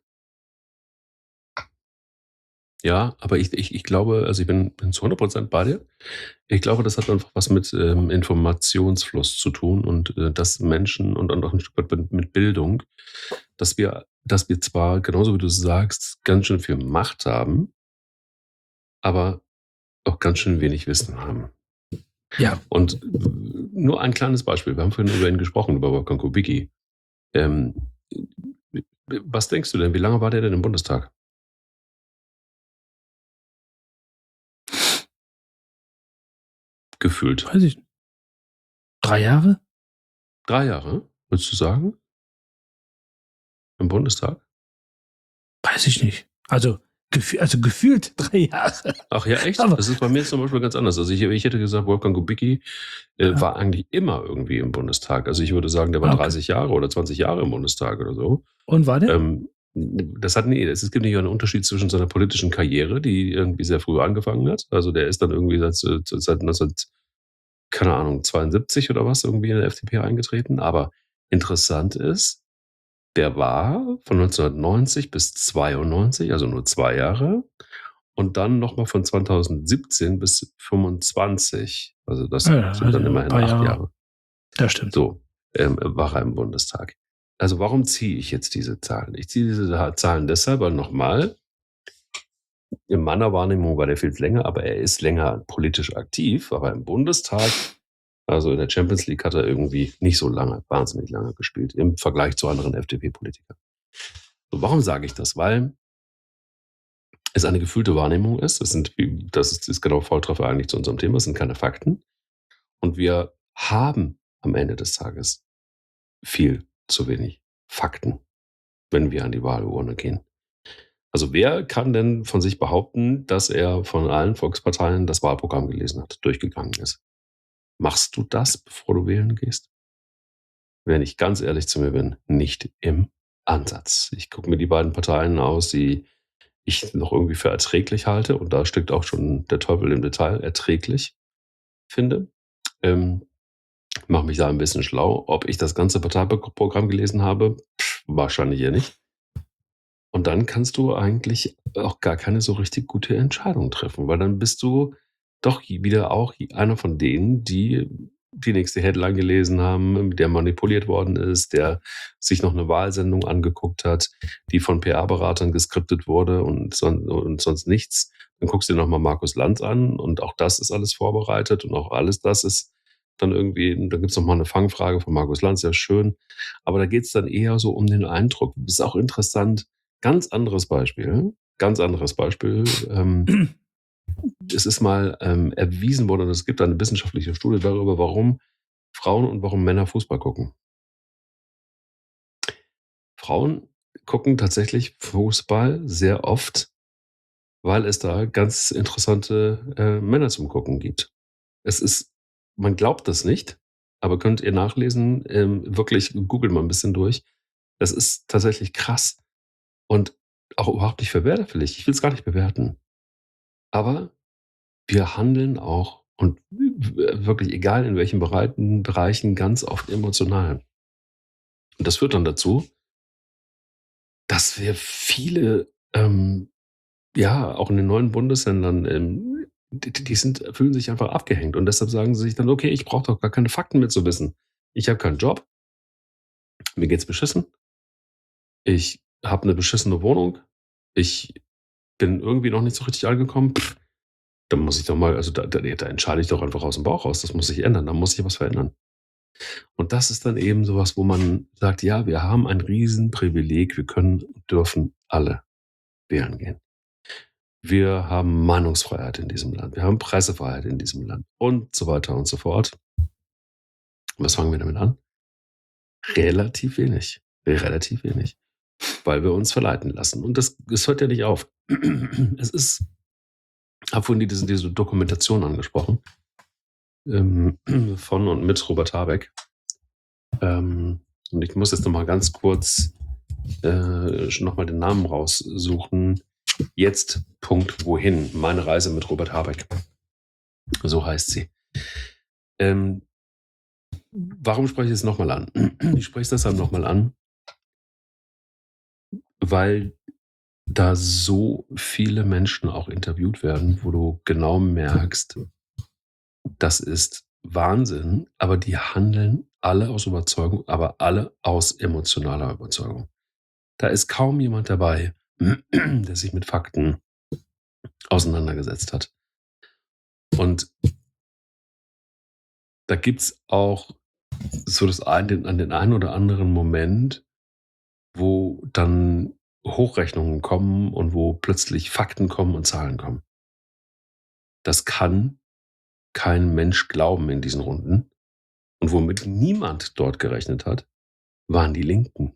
Ja, aber ich, ich, ich glaube, also ich bin, bin zu hundert Prozent bei dir. Ich glaube, das hat einfach was mit ähm, Informationsfluss zu tun und äh, dass Menschen und, und auch ein Stück weit mit, mit Bildung, dass wir, dass wir zwar, genauso wie du sagst, ganz schön viel Macht haben, aber auch ganz schön wenig Wissen haben. Ja. Und nur ein kleines Beispiel. Wir haben vorhin über ihn gesprochen, über Wolfgang Kubicki. Ähm, was denkst du denn? Wie lange war der denn im Bundestag? Gefühlt. Weiß ich nicht. Drei Jahre? Drei Jahre, würdest du sagen? Im Bundestag? Weiß ich nicht. Also, gef- also gefühlt drei Jahre. Ach ja, echt? Aber- Das ist bei mir zum Beispiel ganz anders. Also ich, ich hätte gesagt, Wolfgang Kubicki äh, Ja. war eigentlich immer irgendwie im Bundestag. Also ich würde sagen, der war Ah, okay. dreißig Jahre oder zwanzig Jahre im Bundestag oder so. Und war der? Ähm, das hat nee, es gibt nicht einen Unterschied zwischen seiner politischen Karriere, die irgendwie sehr früh angefangen hat. Also der ist dann irgendwie seit, seit neunzehn, keine Ahnung, zweiundsiebzig oder was irgendwie in der F D P eingetreten. Aber interessant ist, der war von neunzehnhundertneunzig bis zweiundneunzig, also nur zwei Jahre. Und dann nochmal von zweitausendsiebzehn bis fünfundzwanzig. Also das Ja, sind dann also immerhin ein paar acht Jahre. Jahre. Das stimmt. So ähm, war er im Bundestag. Also warum ziehe ich jetzt diese Zahlen? Ich ziehe diese Zahlen deshalb, weil nochmal, in meiner Wahrnehmung war der viel länger, aber er ist länger politisch aktiv, aber im Bundestag, also in der Champions League, hat er irgendwie nicht so lange, wahnsinnig lange gespielt, im Vergleich zu anderen F D P-Politikern. So, warum sage ich das? Weil es eine gefühlte Wahrnehmung ist. Das, sind, das ist, ist genau Volltreffer eigentlich zu unserem Thema. Es sind keine Fakten. Und wir haben am Ende des Tages viel zu wenig Fakten, wenn wir an die Wahlurne gehen. Also wer kann denn von sich behaupten, dass er von allen Volksparteien das Wahlprogramm gelesen hat, durchgegangen ist? Machst du das, bevor du wählen gehst? Wenn ich ganz ehrlich zu mir bin, nicht im Ansatz. Ich gucke mir die beiden Parteien aus, die ich noch irgendwie für erträglich halte, und da steckt auch schon der Teufel im Detail, erträglich finde. Ähm, mache mich da ein bisschen schlau. Ob ich das ganze Parteiprogramm gelesen habe, pff, wahrscheinlich eher nicht. Und dann kannst du eigentlich auch gar keine so richtig gute Entscheidung treffen, weil dann bist du doch wieder auch einer von denen, die die nächste Headline gelesen haben, der manipuliert worden ist, der sich noch eine Wahlsendung angeguckt hat, die von P R-Beratern geskriptet wurde und, son- und sonst nichts. Dann guckst du dir nochmal Markus Lanz an und auch das ist alles vorbereitet und auch alles das ist dann irgendwie, da gibt es nochmal eine Fangfrage von Markus Lanz, sehr schön. Aber da geht es dann eher so um den Eindruck. Das ist auch interessant. Ganz anderes Beispiel, ganz anderes Beispiel. Ähm, es ist mal ähm, erwiesen worden, und es gibt eine wissenschaftliche Studie darüber, warum Frauen und warum Männer Fußball gucken. Frauen gucken tatsächlich Fußball sehr oft, weil es da ganz interessante äh, Männer zum Gucken gibt. Es ist, man glaubt das nicht, aber könnt ihr nachlesen, ähm, wirklich googelt mal ein bisschen durch. Das ist tatsächlich krass und auch überhaupt nicht verwerflich. Ich will es gar nicht bewerten. Aber wir handeln auch, und wirklich egal in welchen Bereichen, Bereichen, ganz oft emotional. Und das führt dann dazu, dass wir viele, ähm, ja, auch in den neuen Bundesländern, ähm, die, die sind, fühlen sich einfach abgehängt. Und deshalb sagen sie sich dann, okay, ich brauche doch gar keine Fakten mehr zu wissen. Ich habe keinen Job, mir geht's beschissen, ich habe eine beschissene Wohnung, ich bin irgendwie noch nicht so richtig angekommen. Pff, dann muss ich doch mal, also da, da, da entscheide ich doch einfach aus dem Bauch raus, das muss sich ändern, da muss sich was verändern. Und das ist dann eben sowas, wo man sagt, ja, wir haben ein Riesenprivileg, wir können, dürfen alle wählen gehen. Wir haben Meinungsfreiheit in diesem Land, wir haben Pressefreiheit in diesem Land und so weiter und so fort. Was fangen wir damit an? Relativ wenig, relativ wenig, weil wir uns verleiten lassen. Und das, das hört ja nicht auf. Es ist, ich habe vorhin diese, diese Dokumentation angesprochen, ähm, von und mit Robert Habeck. Ähm, und ich muss jetzt nochmal ganz kurz äh, nochmal den Namen raussuchen. Jetzt, Punkt, wohin? Meine Reise mit Robert Habeck. So heißt sie. Ähm, warum spreche ich es nochmal an? Ich spreche es deshalb nochmal an, weil da so viele Menschen auch interviewt werden, wo du genau merkst, das ist Wahnsinn, aber die handeln alle aus Überzeugung, aber alle aus emotionaler Überzeugung. Da ist kaum jemand dabei, der sich mit Fakten auseinandergesetzt hat. Und da gibt es auch so das ein, an den einen oder anderen Moment, wo dann Hochrechnungen kommen und wo plötzlich Fakten kommen und Zahlen kommen. Das kann kein Mensch glauben in diesen Runden. Und womit niemand dort gerechnet hat, waren die Linken.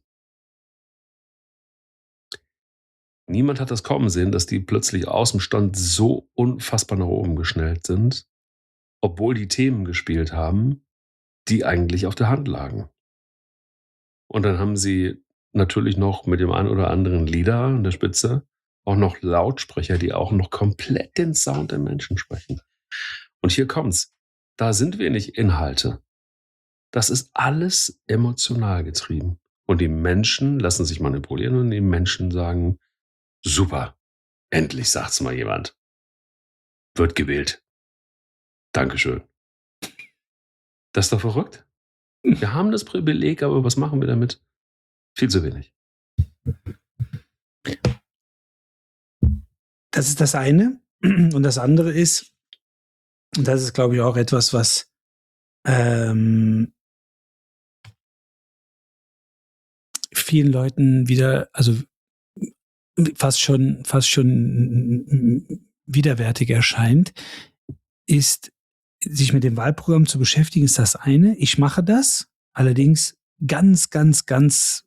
Niemand hat das kommen sehen, dass die plötzlich aus dem Stand so unfassbar nach oben geschnellt sind, obwohl die Themen gespielt haben, die eigentlich auf der Hand lagen. Und dann haben sie natürlich noch mit dem einen oder anderen Leader an der Spitze auch noch Lautsprecher, die auch noch komplett den Sound der Menschen sprechen. Und hier kommt's. Da sind wenig Inhalte. Das ist alles emotional getrieben. Und die Menschen lassen sich manipulieren und die Menschen sagen, super, endlich sagt's mal jemand. Wird gewählt. Dankeschön. Das ist doch verrückt. Wir haben das Privileg, aber was machen wir damit? Viel zu wenig. Das ist das eine. Und das andere ist, und das ist, glaube ich, auch etwas, was ähm, vielen Leuten wieder, also fast schon, fast schon widerwärtig erscheint, ist, sich mit dem Wahlprogramm zu beschäftigen, ist das eine. Ich mache das, allerdings ganz, ganz, ganz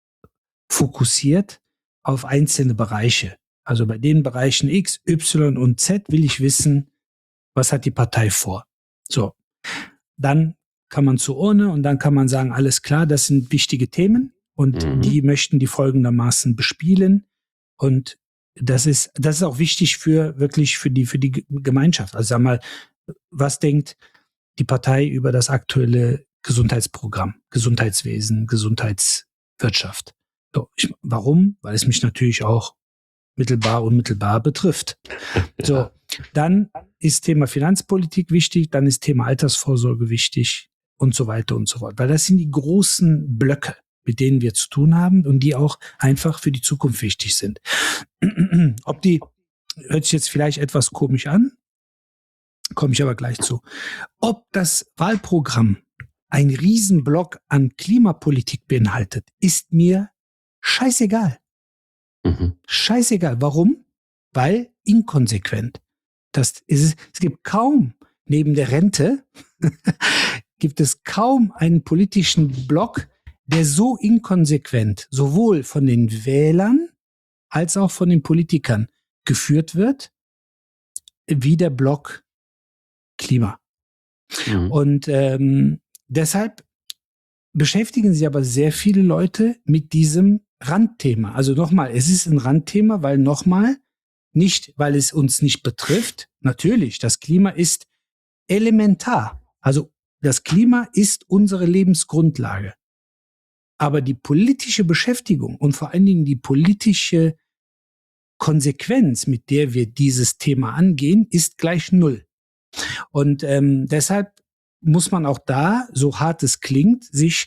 fokussiert auf einzelne Bereiche. Also bei den Bereichen X, Y und Z will ich wissen, was hat die Partei vor. So, dann kann man zur Urne und dann kann man sagen, alles klar, das sind wichtige Themen und mhm. die möchten die folgendermaßen bespielen. Und das ist, das ist auch wichtig für wirklich für die, für die Gemeinschaft. Also sag mal, was denkt die Partei über das aktuelle Gesundheitsprogramm, Gesundheitswesen, Gesundheitswirtschaft? So, ich, warum? Weil es mich natürlich auch mittelbar, unmittelbar betrifft. Ja. So, dann ist Thema Finanzpolitik wichtig, dann ist Thema Altersvorsorge wichtig und so weiter und so fort. Weil das sind die großen Blöcke, mit denen wir zu tun haben und die auch einfach für die Zukunft wichtig sind. Ob die, hört sich jetzt vielleicht etwas komisch an, komme ich aber gleich zu. Ob das Wahlprogramm ein Riesenblock an Klimapolitik beinhaltet, ist mir scheißegal. Mhm. Scheißegal. Warum? Weil inkonsequent. Das ist, es gibt kaum, neben der Rente, gibt es kaum einen politischen Block, der so inkonsequent sowohl von den Wählern als auch von den Politikern geführt wird, wie der Block Klima. Mhm. Und ähm, deshalb beschäftigen sich aber sehr viele Leute mit diesem Randthema. Also nochmal, es ist ein Randthema, weil nochmal, nicht, weil es uns nicht betrifft. Natürlich, das Klima ist elementar. Also das Klima ist unsere Lebensgrundlage. Aber die politische Beschäftigung und vor allen Dingen die politische Konsequenz, mit der wir dieses Thema angehen, ist gleich null. Und ähm, deshalb muss man auch da, so hart es klingt, sich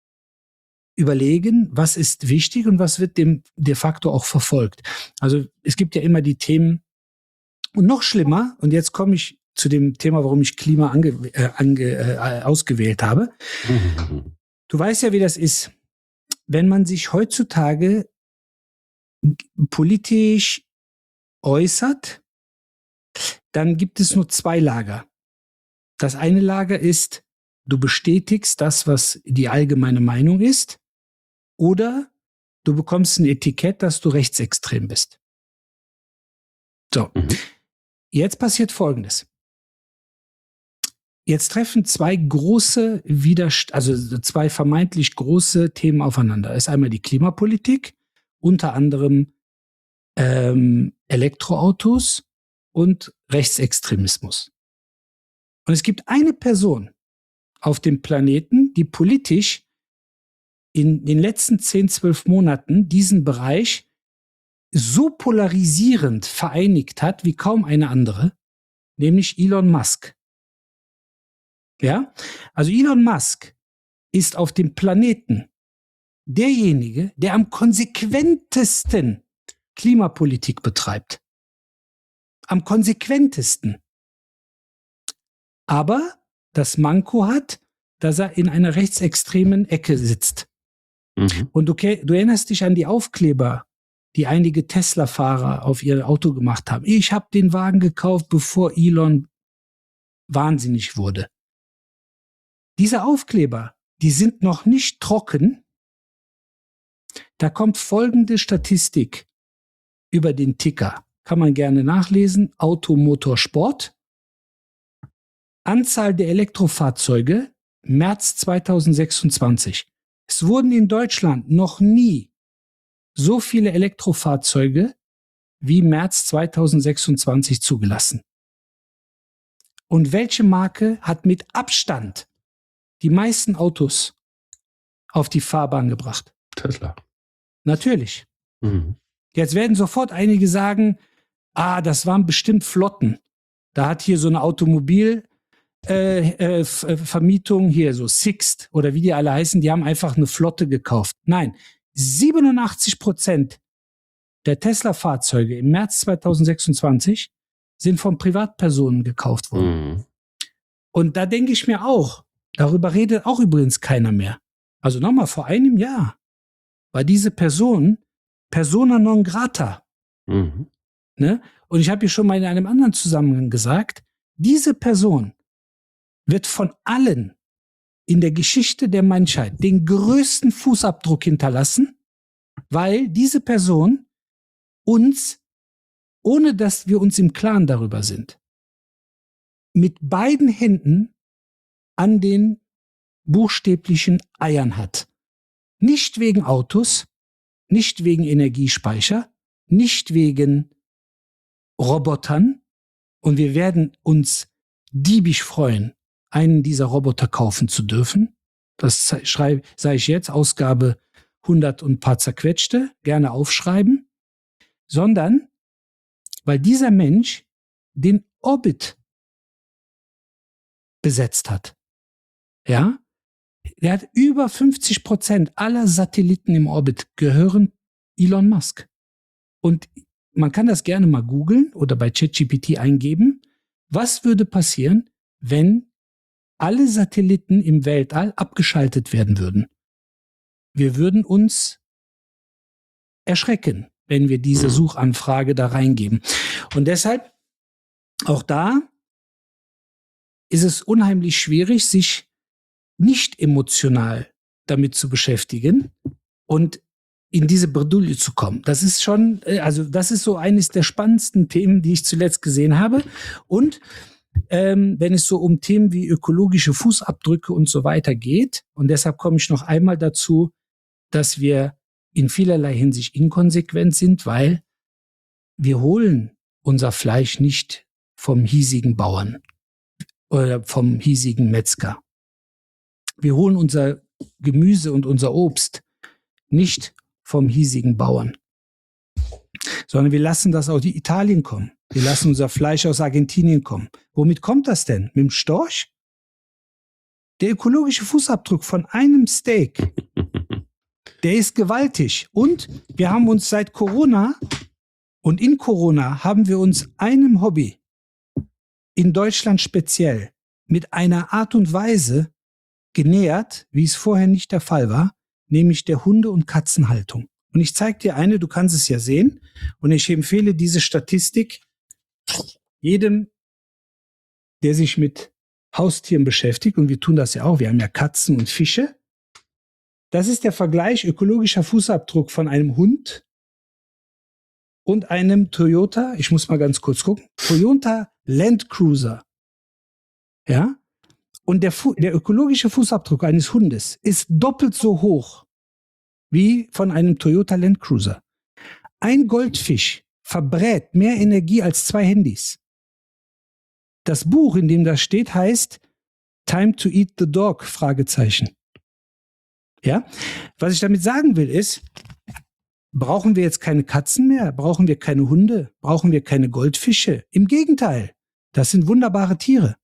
überlegen, was ist wichtig und was wird dem de facto auch verfolgt. Also es gibt ja immer die Themen, und noch schlimmer, und jetzt komme ich zu dem Thema, warum ich Klima ange, äh, ange, äh, ausgewählt habe. Du weißt ja, wie das ist. Wenn man sich heutzutage politisch äußert, dann gibt es nur zwei Lager. Das eine Lager ist, du bestätigst das, was die allgemeine Meinung ist, oder du bekommst ein Etikett, dass du rechtsextrem bist. So, mhm. Jetzt passiert Folgendes. Jetzt treffen zwei große Widerst- also zwei vermeintlich große Themen aufeinander. Es ist einmal die Klimapolitik, unter anderem ähm, Elektroautos und Rechtsextremismus. Und es gibt eine Person auf dem Planeten, die politisch in den letzten zehn, zwölf Monaten diesen Bereich so polarisierend vereinigt hat wie kaum eine andere, nämlich Elon Musk. Ja, also Elon Musk ist auf dem Planeten derjenige, der am konsequentesten Klimapolitik betreibt. am konsequentesten. Aber das Manko hat, dass er in einer rechtsextremen Ecke sitzt. Mhm. Und du, du erinnerst dich an die Aufkleber, die einige Tesla-Fahrer auf ihr Auto gemacht haben. Ich habe den Wagen gekauft, bevor Elon wahnsinnig wurde. Diese Aufkleber, die sind noch nicht trocken. Da kommt folgende Statistik über den Ticker. Kann man gerne nachlesen. Auto, Motor, Sport. Anzahl der Elektrofahrzeuge März zweitausendsechsundzwanzig. Es wurden in Deutschland noch nie so viele Elektrofahrzeuge wie März zweitausendsechsundzwanzig zugelassen. Und welche Marke hat mit Abstand die meisten Autos auf die Fahrbahn gebracht? Tesla. Natürlich. Mhm. Jetzt werden sofort einige sagen, ah, das waren bestimmt Flotten. Da hat hier so eine Automobil äh, äh, Vermietung, hier so Sixt oder wie die alle heißen, die haben einfach eine Flotte gekauft. Nein, siebenundachtzig Prozent der Tesla-Fahrzeuge im März zweitausendsechsundzwanzig sind von Privatpersonen gekauft worden. Mhm. Und da denke ich mir auch, darüber redet auch übrigens keiner mehr. Also nochmal, vor einem Jahr war diese Person persona non grata. Mhm. Ne? Und ich habe hier schon mal in einem anderen Zusammenhang gesagt, diese Person wird von allen in der Geschichte der Menschheit den größten Fußabdruck hinterlassen, weil diese Person uns, ohne dass wir uns im Klaren darüber sind, mit beiden Händen an den buchstäblichen Eiern hat. Nicht wegen Autos, nicht wegen Energiespeicher, nicht wegen Robotern. Und wir werden uns diebisch freuen, einen dieser Roboter kaufen zu dürfen. Das sage ich jetzt, Ausgabe hundert und paar zerquetschte, gerne aufschreiben. Sondern, weil dieser Mensch den Orbit besetzt hat. Ja? Der hat über fünfzig Prozent aller Satelliten im Orbit gehören Elon Musk. Und man kann das gerne mal googeln oder bei ChatGPT eingeben. Was würde passieren, wenn alle Satelliten im Weltall abgeschaltet werden würden? Wir würden uns erschrecken, wenn wir diese Suchanfrage da reingeben. Und deshalb, auch da ist es unheimlich schwierig, sich nicht emotional damit zu beschäftigen und in diese Bredouille zu kommen. Das ist schon, also das ist so eines der spannendsten Themen, die ich zuletzt gesehen habe. Und ähm, wenn es so um Themen wie ökologische Fußabdrücke und so weiter geht, und deshalb komme ich noch einmal dazu, dass wir in vielerlei Hinsicht inkonsequent sind, weil wir holen unser Fleisch nicht vom hiesigen Bauern oder vom hiesigen Metzger. Wir holen unser Gemüse und unser Obst nicht vom hiesigen Bauern, sondern wir lassen das aus Italien kommen. Wir lassen unser Fleisch aus Argentinien kommen. Womit kommt das denn? Mit dem Storch? Der ökologische Fußabdruck von einem Steak, der ist gewaltig. Und wir haben uns seit Corona und in Corona haben wir uns einem Hobby in Deutschland speziell mit einer Art und Weise genähert, wie es vorher nicht der Fall war, nämlich der Hunde- und Katzenhaltung. Und ich zeige dir eine, du kannst es ja sehen, und ich empfehle diese Statistik jedem, der sich mit Haustieren beschäftigt, und wir tun das ja auch, wir haben ja Katzen und Fische. Das ist der Vergleich ökologischer Fußabdruck von einem Hund und einem Toyota, ich muss mal ganz kurz gucken, Toyota Land Cruiser. Ja? Und der, Fu- der ökologische Fußabdruck eines Hundes ist doppelt so hoch wie von einem Toyota Land Cruiser. Ein Goldfisch verbrät mehr Energie als zwei Handys. Das Buch, in dem das steht, heißt Time to Eat the Dog? Fragezeichen. Ja? Was ich damit sagen will ist, brauchen wir jetzt keine Katzen mehr? Brauchen wir keine Hunde? Brauchen wir keine Goldfische? Im Gegenteil, das sind wunderbare Tiere.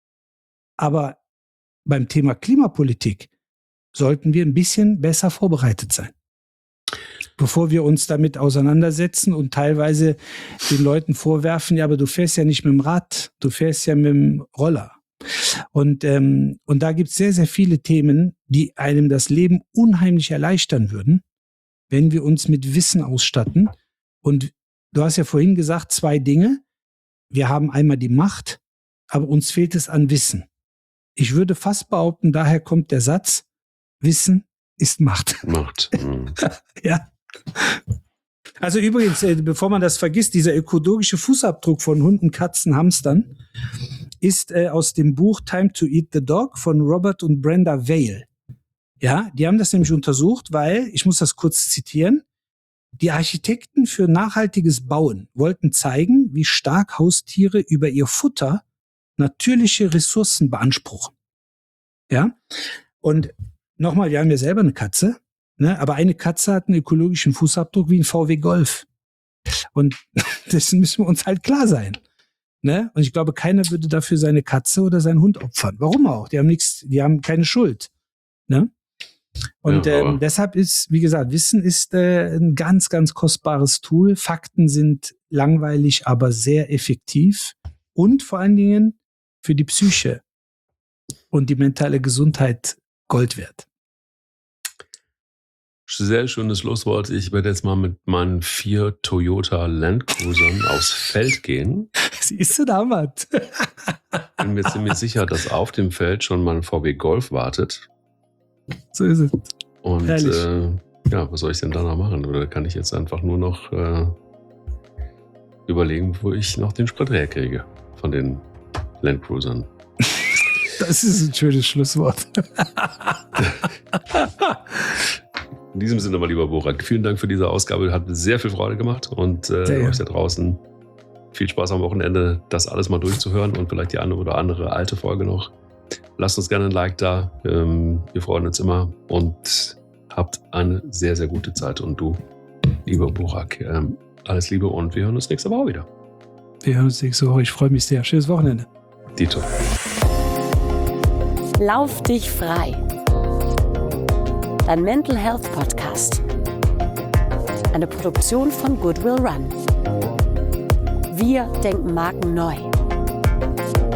Aber beim Thema Klimapolitik sollten wir ein bisschen besser vorbereitet sein. bevor wir uns damit auseinandersetzen und teilweise den Leuten vorwerfen, ja, aber du fährst ja nicht mit dem Rad, du fährst ja mit dem Roller. Und, ähm, und da gibt es sehr, sehr viele Themen, die einem das Leben unheimlich erleichtern würden, wenn wir uns mit Wissen ausstatten. Und du hast ja vorhin gesagt, zwei Dinge. Wir haben einmal die Macht, aber uns fehlt es an Wissen. Ich würde fast behaupten, daher kommt der Satz, Wissen ist Macht. Macht. Mhm. Ja. Also übrigens, äh, bevor man das vergisst, dieser ökologische Fußabdruck von Hunden, Katzen, Hamstern ist äh, aus dem Buch Time to Eat the Dog von Robert und Brenda Vail. Ja, die haben das nämlich untersucht, weil, ich muss das kurz zitieren, die Architekten für nachhaltiges Bauen wollten zeigen, wie stark Haustiere über ihr Futter natürliche Ressourcen beanspruchen. Ja, und nochmal, wir haben ja selber eine Katze, ne? Aber eine Katze hat einen ökologischen Fußabdruck wie ein V W Golf. Und dessen müssen wir uns halt klar sein. Ne? Und ich glaube, keiner würde dafür seine Katze oder seinen Hund opfern. Warum auch? Die haben nichts, die haben keine Schuld. Ne? Und ja, ähm, deshalb ist, wie gesagt, Wissen ist äh, ein ganz, ganz kostbares Tool. Fakten sind langweilig, aber sehr effektiv. Und vor allen Dingen für die Psyche und die mentale Gesundheit Gold wert. Sehr schönes Schlusswort. Ich werde jetzt mal mit meinen vier Toyota Land Cruisern aufs Feld gehen. Siehst du damals? Bin mir ziemlich sicher, dass auf dem Feld schon mal ein V W Golf wartet. So ist es. Und äh, ja, was soll ich denn da noch machen? Oder kann ich jetzt einfach nur noch äh, überlegen, wo ich noch den Sprit herkriege von den Land Cruisern? Das ist ein schönes Schlusswort. In diesem Sinne, mein lieber Burak, vielen Dank für diese Ausgabe. Hat sehr viel Freude gemacht und äh, euch da draußen viel Spaß am Wochenende, das alles mal durchzuhören und vielleicht die eine oder andere alte Folge noch. Lasst uns gerne ein Like da. Ähm, wir freuen uns immer und habt eine sehr, sehr gute Zeit. Und du, lieber Burak, ähm, alles Liebe und wir hören uns nächste Woche wieder. Wir hören uns nächste Woche. Ich freue mich sehr. Schönes Wochenende. Dito. Lauf dich frei. Dein Mental Health Podcast. Eine Produktion von Goodwill Run. Wir denken Marken neu.